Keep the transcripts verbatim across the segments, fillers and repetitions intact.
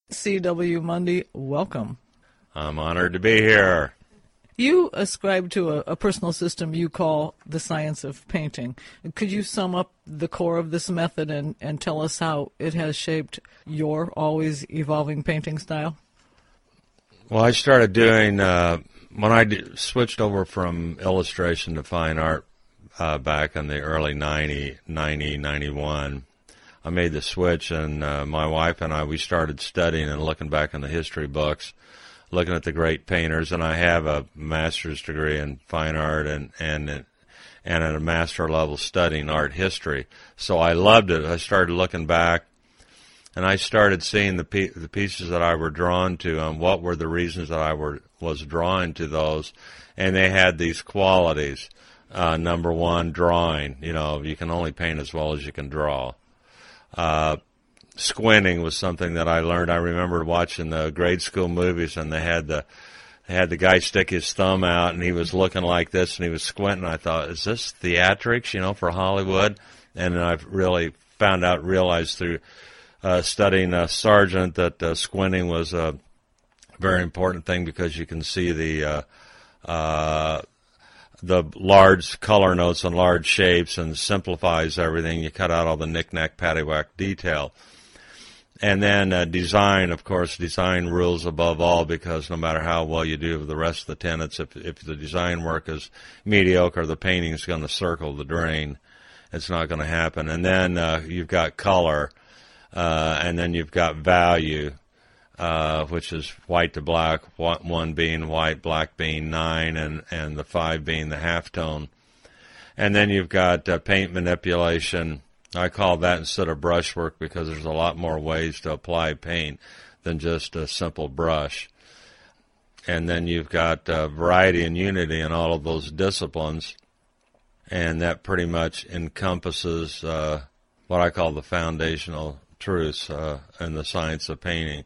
C W Mundy, welcome. I'm honored to be here. You ascribe to a, a personal system you call the science of painting. Could you sum up the core of this method and, and tell us how it has shaped your always evolving painting style? Well, I started doing, uh, when I d- switched over from illustration to fine art uh, back in the early nineties, ninety, ninety-one, I made the switch, and uh, my wife and I, we started studying and looking back in the history books, looking at the great painters, and I have a master's degree in fine art and and and at a master level studying art history. So I loved it. I started looking back, and I started seeing the pe- the pieces that I were drawn to and what were the reasons that I were was drawn to those, and they had these qualities. Uh, number one, drawing. You know, you can only paint as well as you can draw. Uh, Squinting was something that I learned. I remember watching the grade school movies, and they had the they had the guy stick his thumb out, and he was looking like this, and he was squinting. I thought, is this theatrics, you know, for Hollywood? And I've really found out, realized through uh, studying uh, Sargent that uh, squinting was a very important thing because you can see the uh, uh, the large color notes and large shapes and simplifies everything. You cut out all the knick-knack, paddywhack detail. And then uh, design, of course, design rules above all, because no matter how well you do with the rest of the tenets, if if the design work is mediocre, the painting is going to circle the drain. It's not going to happen. And then uh, you've got color, uh, and then you've got value, uh, which is white to black, one being white, black being nine, and, and the five being the halftone. And then you've got uh, paint manipulation. I call that instead of brushwork because there's a lot more ways to apply paint than just a simple brush. And then you've got uh, variety and unity in all of those disciplines, and that pretty much encompasses uh, what I call the foundational truths uh, in the science of painting.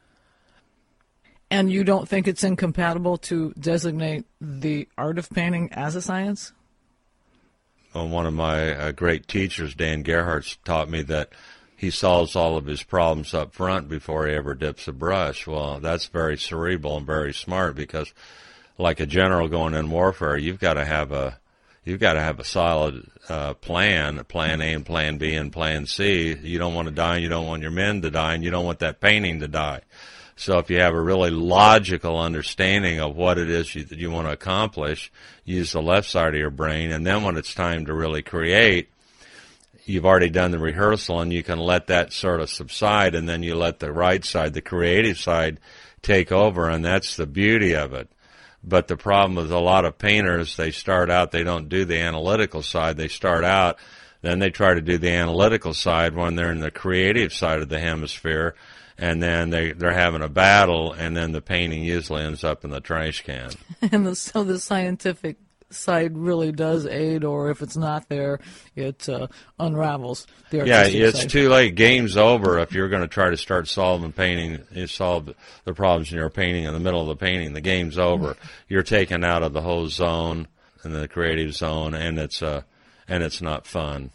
And you don't think it's incompatible to designate the art of painting as a science? Well, one of my uh, great teachers, Dan Gerhardt, taught me that he solves all of his problems up front before he ever dips a brush. Well, that's very cerebral and very smart because, like a general going in warfare, you've got to have a you've got to have a solid uh, plan, plan A and plan B and plan C. You don't want to die, and you don't want your men to die, and you don't want that painting to die. So if you have a really logical understanding of what it is you, that you want to accomplish, use the left side of your brain, and then when it's time to really create, you've already done the rehearsal, and you can let that sort of subside, and then you let the right side, the creative side, take over, and that's the beauty of it. But the problem with a lot of painters, they start out, they don't do the analytical side. They start out, then they try to do the analytical side when they're in the creative side of the hemisphere, and then they, they're having a battle, and then the painting usually ends up in the trash can. And the, so the scientific side really does aid, or if it's not there, it uh, unravels the artistic Yeah, it's side. too late. Game's over if you're going to try to start solving painting, you solve the problems in your painting in the middle of the painting. The game's over. You're taken out of the whole zone, in the creative zone, and it's uh, and it's not fun.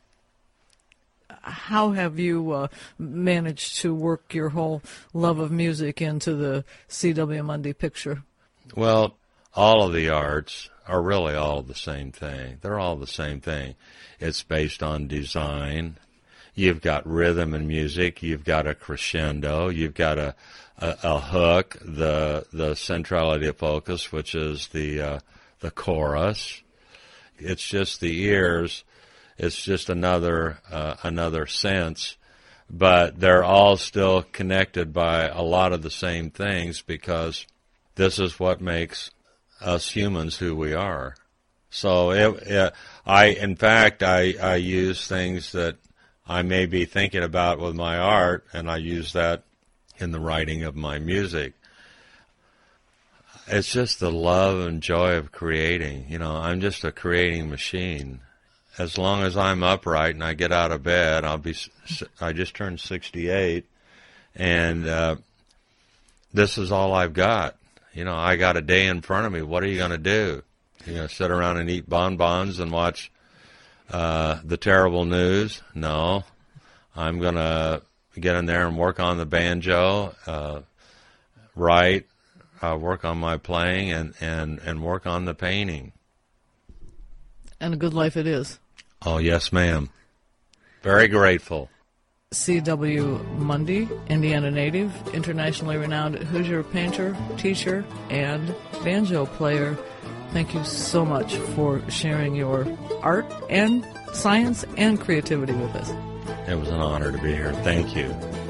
How have you uh, managed to work your whole love of music into the C W Mundy picture? Well, all of the arts are really all the same thing. They're all the same thing. It's based on design. You've got rhythm and music. You've got a crescendo. You've got a a, a hook, the the centrality of focus, which is the uh, the chorus. It's just the ears. It's just another uh, another sense, but they're all still connected by a lot of the same things because this is what makes us humans who we are. So it, it, I, in fact, I, I use things that I may be thinking about with my art, and I use that in the writing of my music. It's just the love and joy of creating. You know, I'm just a creating machine. As long as I'm upright and I get out of bed, I'll be. I just turned sixty-eight, and uh, this is all I've got. You know, I got a day in front of me. What are you going to do? You know, sit around and eat bonbons and watch uh, the terrible news? No, I'm going to get in there and work on the banjo, uh, write, uh, work on my playing, and, and, and work on the painting. And a good life it is. Oh, yes, ma'am. Very grateful. C W Mundy, Indiana native, internationally renowned Hoosier painter, teacher, and banjo player. Thank you so much for sharing your art and science and creativity with us. It was an honor to be here. Thank you.